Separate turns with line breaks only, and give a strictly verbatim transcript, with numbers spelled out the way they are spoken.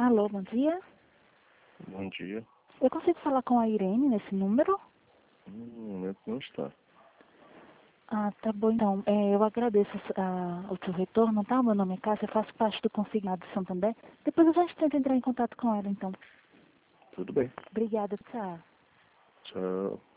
Alô, bom dia.
Bom dia.
Eu consigo falar com a Irene nesse número?
No momento não está.
Ah, tá bom então. É, eu agradeço ah, o seu retorno, tá? Meu nome é Cássia, eu faço parte do Consignado de Santander. Depois a gente tenta entrar em contato com ela, então.
Tudo bem.
Obrigada, tchau.
Tchau.